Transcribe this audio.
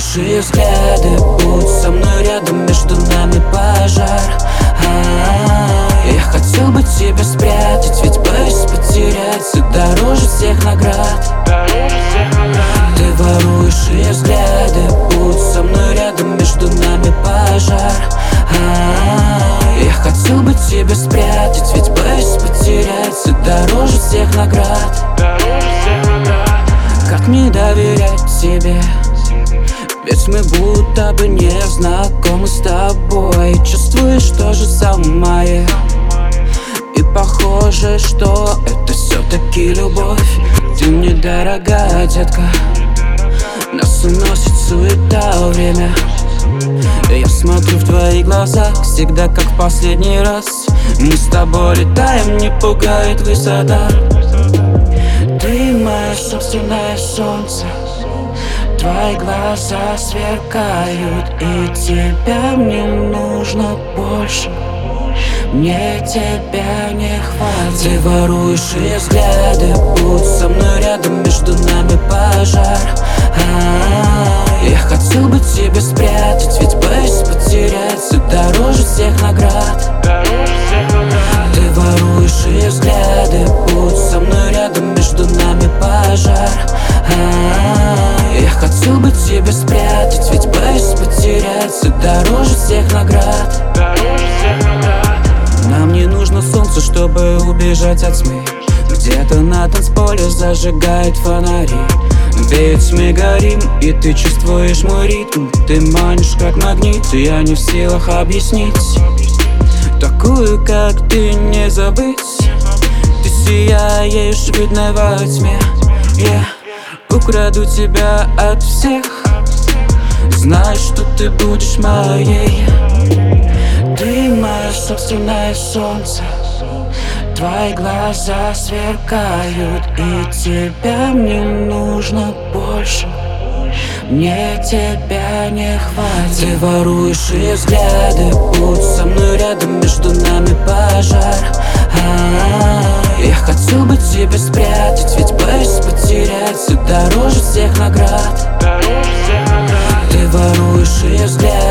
воруешь ее взгляды. Будь со мной рядом, между нами пожар. Я хотел бы тебя спрятать, ведь боюсь потерять. Ты дороже всех наград. Ты воруешь ее взгляды. Будь со мной рядом, между нами пожар. Я хотел бы тебя спрятать, ведь боюсь потерять. Ты дороже всех наград. Как мне доверять тебе? Ведь мы будто бы не знакомы с тобой. Чувствуешь то же самое, и похоже, что это все-таки любовь. Ты мне дорога, детка. Нас уносит суета, время. Я смотрю в твои глаза, всегда как в последний раз. Мы с тобой летаем, не пугает высота. Ты мое собственное солнце. Твои глаза сверкают, и тебя мне нужно больше. Мне тебя не хватит. Ты воруешь ее взгляды. Будь со мной рядом, между нами пожар. Я хотел бы тебя спрятать, ведь боюсь потерять. Ты дороже всех наград. Ты воруешь ее взгляды. Будь со мной рядом, между нами пожар. Я хотел бы тебя спрятать, ведь боюсь потерять. Ты дороже всех наград. Нам не нужно солнце, чтобы убежать от тьмы. Где-то на танцполе зажигают фонари. Ведь мы горим, и ты чувствуешь мой ритм. Ты манишь как магнит, и я не в силах объяснить. Такую, как ты, не забыть. Ты сияешь, видно во тьме. Я украду тебя от всех. Знаю, что ты будешь моей. Ты мое собственное солнце. Твои глаза сверкают, и тебя мне нужно больше. Мне тебя не хватит. Ты воруешь ее взгляды. Будь со мной рядом, между нами пожар. Я хотел бы тебя спрятать, ведь боюсь потерять. Ты дороже всех наград. Ты воруешь ее взгляды.